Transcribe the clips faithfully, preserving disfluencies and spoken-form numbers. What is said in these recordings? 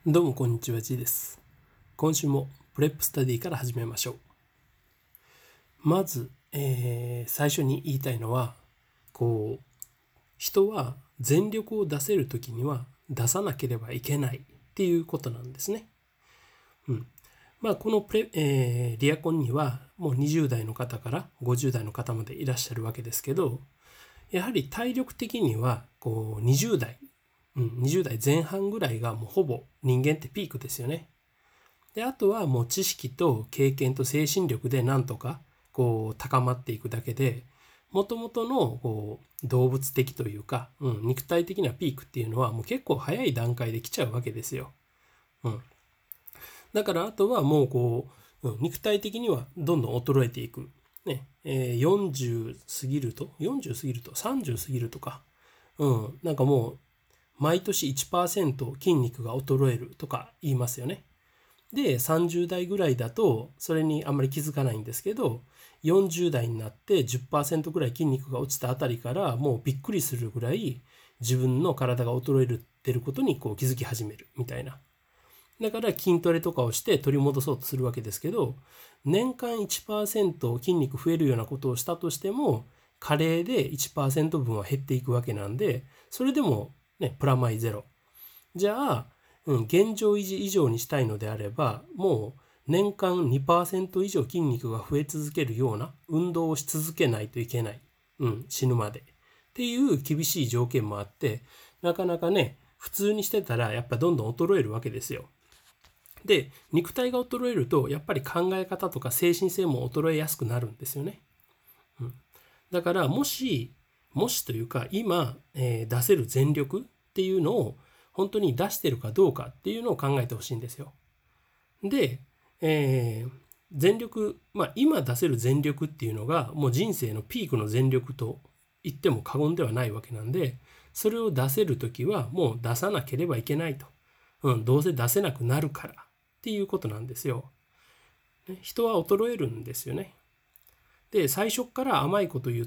どうもこんにちは、G です。今週もプレップスタディから始めましょう。まず、えー最初に言いたいのは、こう、人は全力を出せるときには出さなければいけないっていうことなんですね。うん。まあ、このプレ、えーリアコンにはもうにじゅう代の方からごじゅう代の方までいらっしゃるわけですけど、やはり体力的にはこうにじゅう代、うん、にじゅう代前半ぐらいがもうほぼ人間ってピークですよね。で、あとはもう知識と経験と精神力でなんとかこう高まっていくだけで、もともとのこう動物的というか、うん、肉体的なピークっていうのはもう結構早い段階で来ちゃうわけですよ。うん、だからあとはもうこう、うん、肉体的にはどんどん衰えていく。ねえー、よんじゅう過ぎると、よんじゅう過ぎると、さんじゅう過ぎるとか、うん、なんかもう毎年いちパーセント筋肉が衰えるとか言いますよね。で、さんじゅう代ぐらいだとそれにあんまり気づかないんですけど、よんじゅう代になって じゅっパーセント ぐらい筋肉が落ちたあたりからもうびっくりするぐらい自分の体が衰えてることにこう気づき始めるみたいな。だから筋トレとかをして取り戻そうとするわけですけど、年間 いちパーセント 筋肉増えるようなことをしたとしても、加齢で いちパーセント 分は減っていくわけなんで、それでもね、プラマイゼロ。じゃあ、うん、現状維持以上にしたいのであれば、もう年間 にパーセント 以上筋肉が増え続けるような運動をし続けないといけない。うん、死ぬまで。っていう厳しい条件もあって、なかなかね、普通にしてたらやっぱどんどん衰えるわけですよ。で、肉体が衰えると、やっぱり考え方とか精神性も衰えやすくなるんですよね。うん、だから、もし、もしというか、今、えー出せる全力っていうのを本当に出してるかどうかっていうのを考えてほしいんですよ。で、えー全力、まあ今出せる全力っていうのがもう人生のピークの全力と言っても過言ではないわけなんで、それを出せるときはもう出さなければいけないと。うん、どうせ出せなくなるからっていうことなんですよ。人は衰えるんですよね。で、最初から甘いこと言って、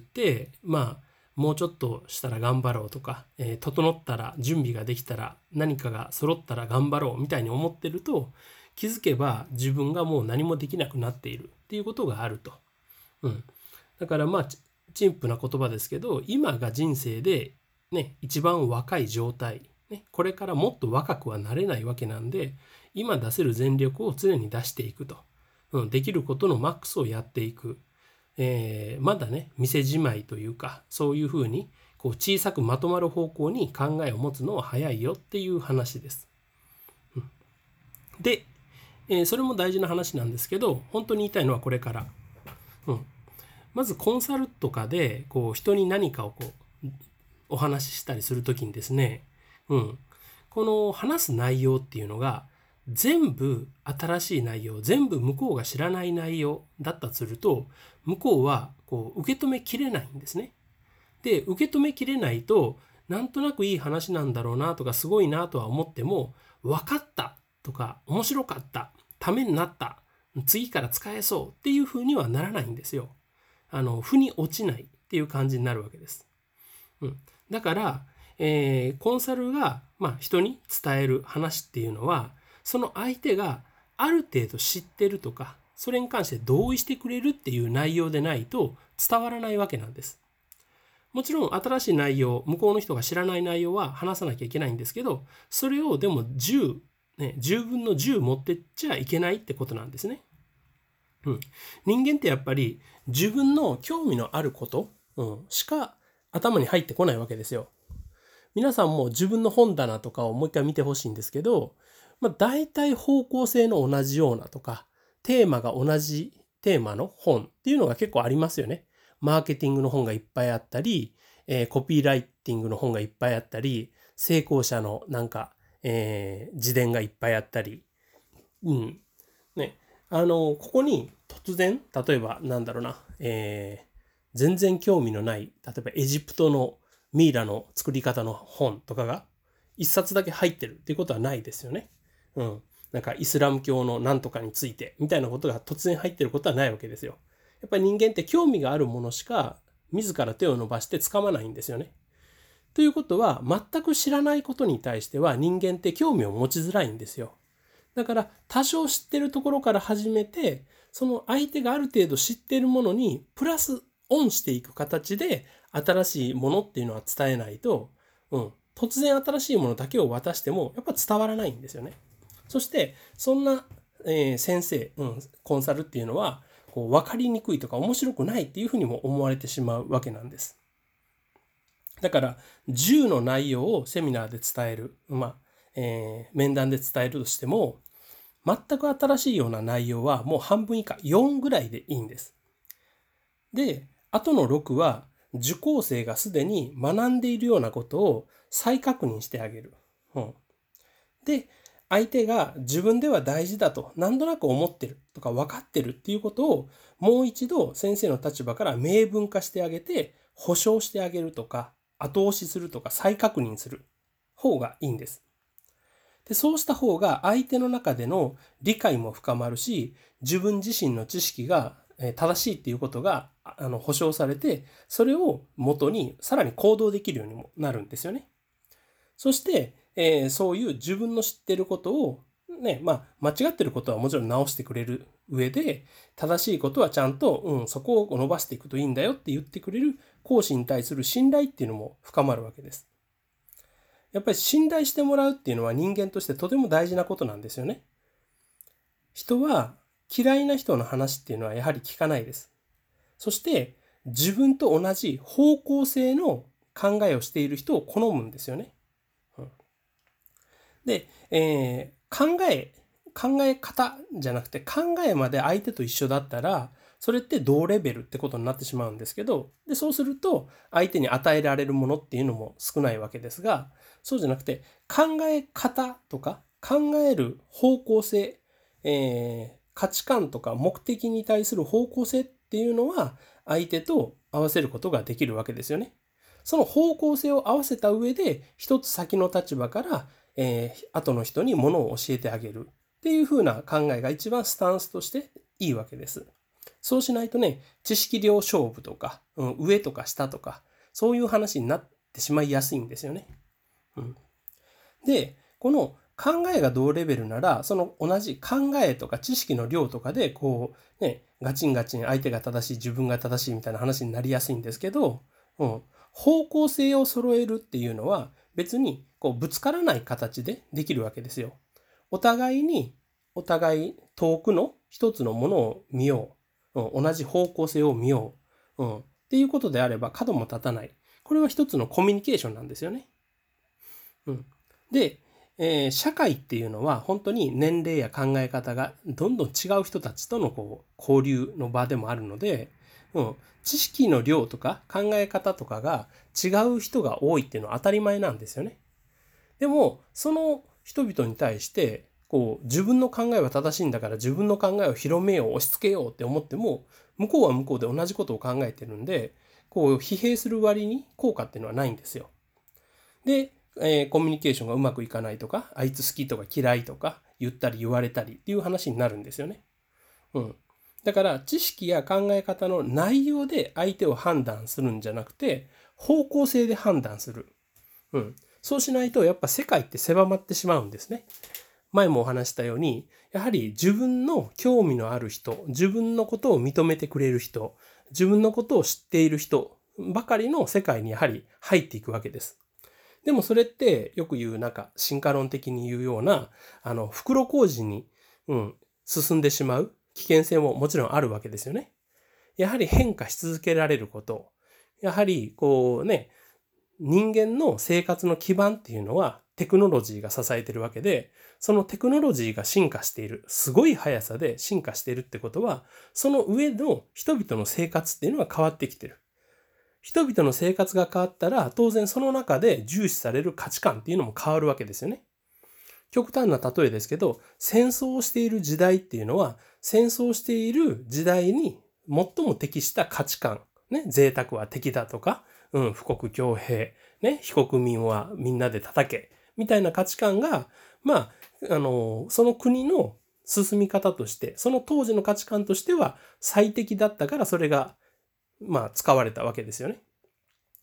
まあ、もうちょっとしたら頑張ろうとか、えー整ったら、準備ができたら、何かが揃ったら頑張ろうみたいに思ってると、気づけば自分がもう何もできなくなっているっていうことがあると。うん。だからまあ、陳腐な言葉ですけど、今が人生でね、一番若い状態、ね、これからもっと若くはなれないわけなんで、今出せる全力を常に出していくと。うん、できることのマックスをやっていく。えーまだね、店じまいというか、そういうふうにこう小さくまとまる方向に考えを持つのは早いよっていう話です。うん、で、えーそれも大事な話なんですけど、本当に言いたいのはこれから。うん、まずコンサルとかでこう人に何かをこうお話ししたりするときにですね、うん、この話す内容っていうのが全部新しい内容、全部向こうが知らない内容だったとすると、向こうはこう受け止めきれないんですね。で、受け止めきれないと、なんとなくいい話なんだろうなとか、すごいなとは思っても、分かったとか、面白かった、ためになった、次から使えそうっていう風にはならないんですよ。あの、負に落ちないっていう感じになるわけです。うん、だから、えーコンサルが、まあ、人に伝える話っていうのは、その相手がある程度知ってるとか、それに関して同意してくれるっていう内容でないと伝わらないわけなんです。もちろん新しい内容、向こうの人が知らない内容は話さなきゃいけないんですけど、それをでもじゅう、ね、じゅうぶんのじゅう持ってっちゃいけないってことなんですね。うん、人間ってやっぱり自分の興味のあること、うん、しか頭に入ってこないわけですよ。皆さんも自分の本棚とかをもう一回見てほしいんですけど、まあ、大体方向性の同じようなとか、テーマが同じテーマの本っていうのが結構ありますよね。マーケティングの本がいっぱいあったり、えーコピーライティングの本がいっぱいあったり、成功者のなんか、えー自伝がいっぱいあったり、うん。ね。あの、ここに突然、例えばなんだろうな、えー全然興味のない、例えばエジプトのミイラの作り方の本とかが一冊だけ入ってるっていうことはないですよね。うん。なんかイスラム教のなんとかについてみたいなことが突然入ってることはないわけですよ。やっぱり人間って興味があるものしか自ら手を伸ばして掴まないんですよね。 ということは、全く知らないことに対しては人間って興味を持ちづらいんですよ。だから多少知ってるところから始めて、その相手がある程度知っているものにプラスオンしていく形で新しいものっていうのは伝えないと、うん、突然新しいものだけを渡してもやっぱ伝わらないんですよね。そしてそんな、えー、先生、うん、コンサルっていうのはこう分かりにくいとか面白くないっていうふうにも思われてしまうわけなんです。だからじゅうの内容をセミナーで伝える、まあえー、面談で伝えるとしても、全く新しいような内容はもう半分以下、よんぐらいでいいんです。で、あとのろくは受講生がすでに学んでいるようなことを再確認してあげる。うん、で、相手が自分では大事だと何となく思ってるとか分かってるっていうことをもう一度先生の立場から明文化してあげて保証してあげるとか後押しするとか再確認する方がいいんです。で、そうした方が相手の中での理解も深まるし、自分自身の知識が正しいっていうことがあの保証されて、それを元にさらに行動できるようにもなるんですよね。そして、えー、そういう自分の知ってることをね、まあ間違ってることはもちろん直してくれる上で、正しいことはちゃんと、うん、そこを伸ばしていくといいんだよって言ってくれる講師に対する信頼っていうのも深まるわけです。やっぱり信頼してもらうっていうのは人間としてとても大事なことなんですよね。人は嫌いな人の話っていうのはやはり聞かないです。そして自分と同じ方向性の考えをしている人を好むんですよね。うん、で、えー、考え、考え方じゃなくて考えまで相手と一緒だったら、それって同レベルってことになってしまうんですけど、で、そうすると相手に与えられるものっていうのも少ないわけですが、そうじゃなくて考え方とか考える方向性、えー、価値観とか目的に対する方向性っていうのは相手と合わせることができるわけですよね。その方向性を合わせた上で一つ先の立場から、えー、後の人にものを教えてあげるっていう風な考えが一番スタンスとしていいわけです。そうしないとね、知識量勝負とか、うん、上とか下とか、そういう話になってしまいやすいんですよね。うん、で、この考えが同レベルなら、その同じ考えとか知識の量とかで、こう、ね、ガチンガチン相手が正しい、自分が正しいみたいな話になりやすいんですけど、うん、方向性を揃えるっていうのは、別にこうぶつからない形でできるわけですよ。お互いに、お互い遠くの一つのものを見よう。うん、同じ方向性を見よう、うん。っていうことであれば角も立たない。これは一つのコミュニケーションなんですよね。うん、で、えー、社会っていうのは本当に年齢や考え方がどんどん違う人たちとのこう交流の場でもあるので、うん、知識の量とか考え方とかが違う人が多いっていうのは当たり前なんですよね。でもその人々に対してこう自分の考えは正しいんだから自分の考えを広めよう押し付けようって思っても向こうは向こうで同じことを考えてるんでこう疲弊する割に効果っていうのはないんですよ。で、えー、コミュニケーションがうまくいかないとかあいつ好きとか嫌いとか言ったり言われたりっていう話になるんですよね。うん。だから知識や考え方の内容で相手を判断するんじゃなくて方向性で判断する。うん。そうしないとやっぱ世界って狭まってしまうんですね。前もお話したようにやはり自分の興味のある人、自分のことを認めてくれる人、自分のことを知っている人ばかりの世界にやはり入っていくわけです。でもそれってよく言うなんか進化論的に言うようなあの袋小路に、うん、進んでしまう危険性ももちろんあるわけですよね。やはり変化し続けられること、やはりこうね、人間の生活の基盤っていうのはテクノロジーが支えているわけで、そのテクノロジーが進化している、すごい速さで進化しているってことは、その上の人々の生活っていうのが変わってきている。人々の生活が変わったら、当然その中で重視される価値観っていうのも変わるわけですよね。極端な例えですけど、戦争をしている時代っていうのは、戦争している時代に最も適した価値観、ね、贅沢は敵だとか、うん、富国強兵、ね、非国民はみんなで叩け、みたいな価値観が、まあ、あの、その国の進み方として、その当時の価値観としては最適だったからそれが、まあ、使われたわけですよね。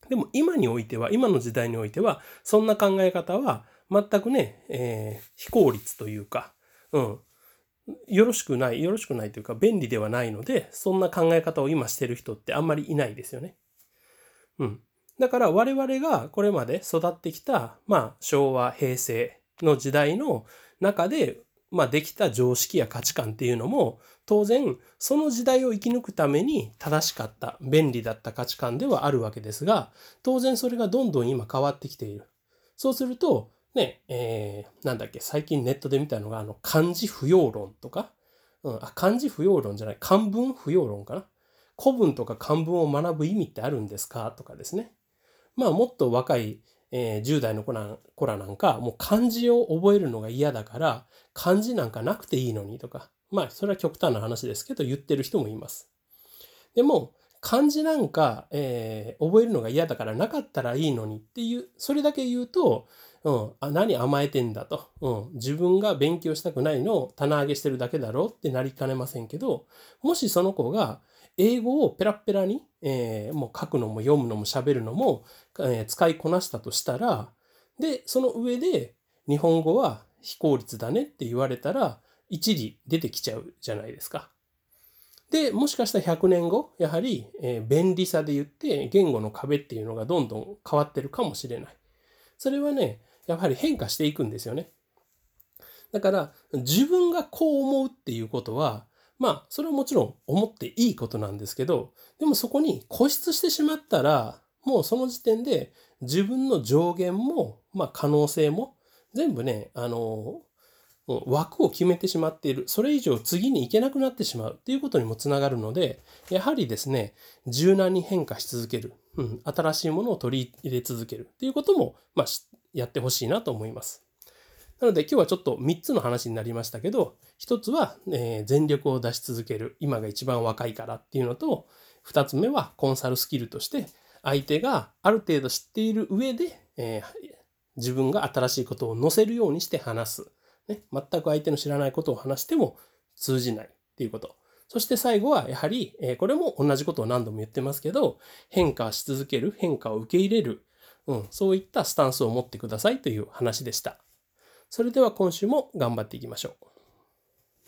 でも今においては、今の時代においては、そんな考え方は全くね、えー、非効率というか、うん、よろしくない、よろしくないというか、便利ではないので、そんな考え方を今してる人ってあんまりいないですよね。うん。だから我々がこれまで育ってきた、まあ、昭和、平成の時代の中で、まあ、できた常識や価値観っていうのも、当然、その時代を生き抜くために正しかった、便利だった価値観ではあるわけですが、当然それがどんどん今変わってきている。そうすると、ね、えー、なんだっけ、最近ネットで見たのが、あの、漢字不要論とか、うん、あ、漢字不要論じゃない、漢文不要論かな。古文とか漢文を学ぶ意味ってあるんですかとかですね。まあ、もっと若い、えー、じゅう代の子な子らなんか、もう漢字を覚えるのが嫌だから、漢字なんかなくていいのにとか、まあ、それは極端な話ですけど、言ってる人もいます。でも、漢字なんか、えー、覚えるのが嫌だからなかったらいいのにっていう、それだけ言うと、うん、あ、何甘えてんだと、うん、自分が勉強したくないのを棚上げしてるだけだろうってなりかねませんけど、もしその子が英語をペラペラに、えー、もう書くのも読むのも喋るのも、えー、使いこなしたとしたら、で、その上で日本語は非効率だねって言われたら、一理出てきちゃうじゃないですか。で、もしかしたらひゃくねんご、やはり、えー、便利さで言って言語の壁っていうのがどんどん変わってるかもしれない。それはね、やはり変化していくんですよね。だから、自分がこう思うっていうことは、まあ、それはもちろん思っていいことなんですけど、でもそこに固執してしまったら、もうその時点で自分の上限も、まあ可能性も、全部ね、あの、枠を決めてしまっている。それ以上次に行けなくなってしまうっていうことにもつながるので、やはりですね、柔軟に変化し続ける。うん、新しいものを取り入れ続けるっていうことも、まあ、やってほしいなと思います。なので今日はちょっとみっつの話になりましたけど、ひとつは、えー、全力を出し続ける。今が一番若いからっていうのと、ふたつめはコンサルスキルとして、相手がある程度知っている上で、えー、自分が新しいことを載せるようにして話す。ね、全く相手の知らないことを話しても通じないっていうこと。そして最後はやはり、えー、これも同じことを何度も言ってますけど、変化し続ける、変化を受け入れる、うん、そういったスタンスを持ってくださいという話でした。それでは今週も頑張っていきましょう。